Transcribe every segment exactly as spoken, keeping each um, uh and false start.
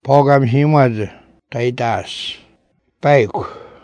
Pogam himad taitas baiku.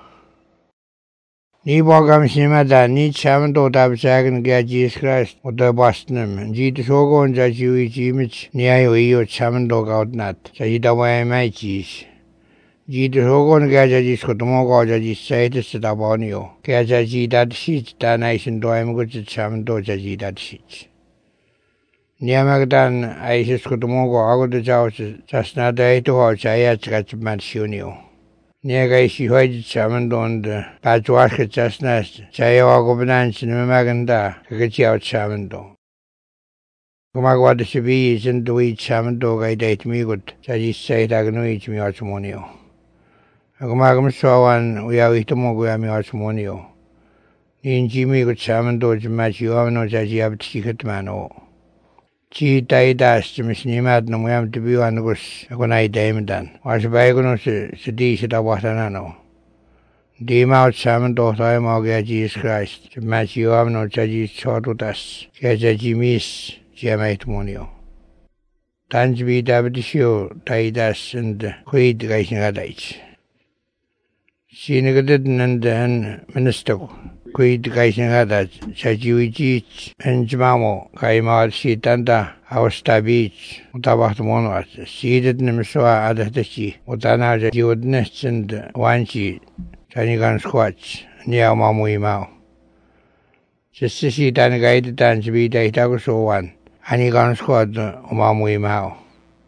Ni pogam himada ni chamdo tabsagan ga Jesus Christ oda bastnam. Jit sogon ja jiwi jimich ni ayo iyo chamdo gaudnat. Jajida wai mai jis. Jit sogon ga ja jis kotomo ga ja jis saitis tabonio. Ga ja jidad shit da naisin doim go chamdo ja jidad shit. Niamagdan aisis kotomo go agoda jaus jasna da ito ho chaya chgat mansionio. Niega isi hoid chamdo and pajwash jasna chaya agobanan sinamaganda kagachiao chamdo. Kumagwad sibi is in the way chamdo ga date me good jajis say dagnui mi archmonio. Agumagam sawan we are itomo go mi archmonio. In Jimmy good chamdo jmachi no jaji ab ticket mano. Chi taidas misnimad no muyam to be one goes a gonai daimdan. Was bagonos se dish at a watanano. Dim out salmon daughter I moga Jesus Christ, to match you have no judges short with us. Gaja Jimmy's Jamait Monio. Tanjbi Davidisho taidas and quid racing a date. Sinigadin and then minister. Quid racing had that Sajuji and Jamamo, Kaimar Sitanda, Austa Beach, Utabat Monos, seated in Msoa Adatashi, Utana Judness and Wanchi, Tanigan Squatch, near Mamui Mao. Just to see Dan guided and to be Daitago one, Anigan Squad, Mamui Mao.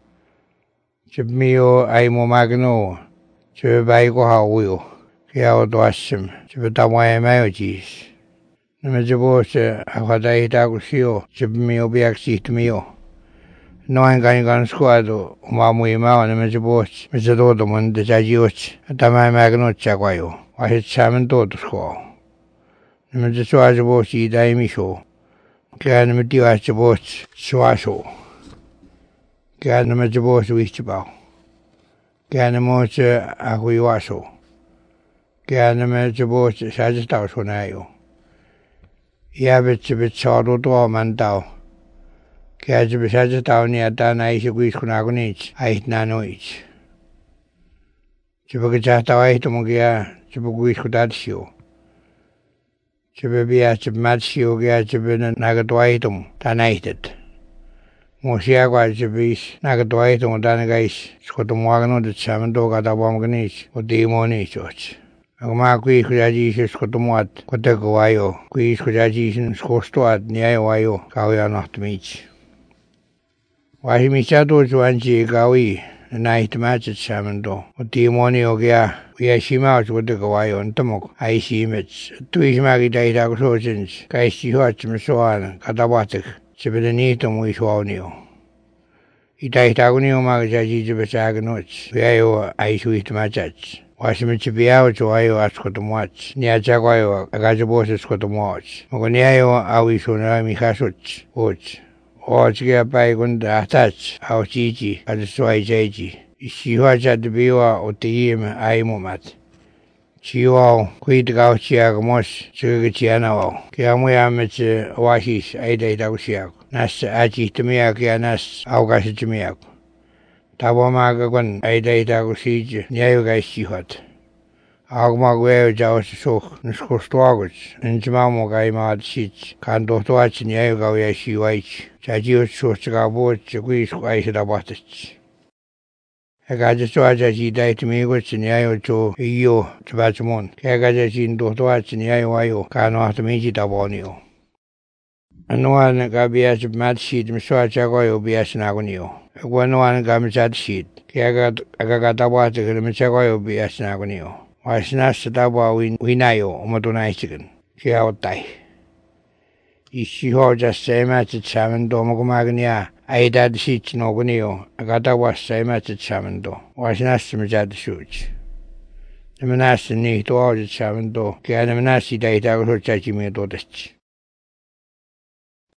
Chibmio Aimo Magno, Chibaigo how will. Kiao doasim, chibutamoy mayojis. Namajabos a Hadaitagusio, chibmio biaxit mio. No angan squado, Mamui Mao, Namajabos, Mizadodomon, the Jajios, Tamai Magno Chaguayo, or his salmon daughter squaw. Namajasuajabosi daimisho, Ganamatiwasabos, Suaso, Ganamajabos Wichibao, Ganamos Ahuiwaso. Ganame jabos sajistao sonayo. Yabit bit sado to mandao. Gajib sajistao ni adan aisha guis kunagunich, ait nanoich. Chibagachata ait mogia, chibaguis kudatsio. Chibabia chibmatsio gia chibin nagadwaitum, tanaited. Mosiagwa chibis nagadwaitum danagais, skotumwagano de chamando gadabomganich, or demonichos. Agma kui kujaji is kotomuat, kotegawayo, kui kujaji is kostoat, niayo, kawya not meach. Wahimichado juanji gawi, the night match at Samando, or demonio gea, we are shima with the gawayo and tomok, I see mitch, two is magi data sojins, kaishi hot msoan, katawatik, chibidanitum with wawnio. Itaitagunio magaji jibasaganoch, where I sweet match. Washimichi biao joayo askotomwach, nia jaguayo agajabos askotomwach. Mogoniayo awisuna mikasuch, uch. Ochia baigunda atach, au chichi, adiswai jaji. Ishiwaja de biwa otiim aimumat. Chiwao, quid gauchiagamos, chugitianao. Kiamuyamich washish, aida dausiag. Nas aji tumiak nas augashimiak. Tabomagagon aidaitago siege, Niaga Shihat. Agmagweo Jawas Soch, Nskostwagots, and Jmamo Gaimad Sitch, Kandotuach Niaga Shiwich, Jajiot Sochagabot, Guis Aisadabatich. Agajaswaja died to me with Niayo to Io, Tabachmon, Kagajin Dotuach Niayo, Kano Atamiji Dabonio. And one Gabias Mad Sheet, Mswajagoyo Biasnagonio. One one gamzat sheet. Kiagat agagatawa to the Michagoyo be as nagonio. Why snash the dawa winayo, Motonaisigan. Kiaotai. Is she ho just same at the Chamando Mogomagnia? I did sheet nogonio. Agatawa same at the Chamando. Why snash the Majad shoots? The Manasi need to all the Chamando. Kianamanasi data or Chachimi Dodich.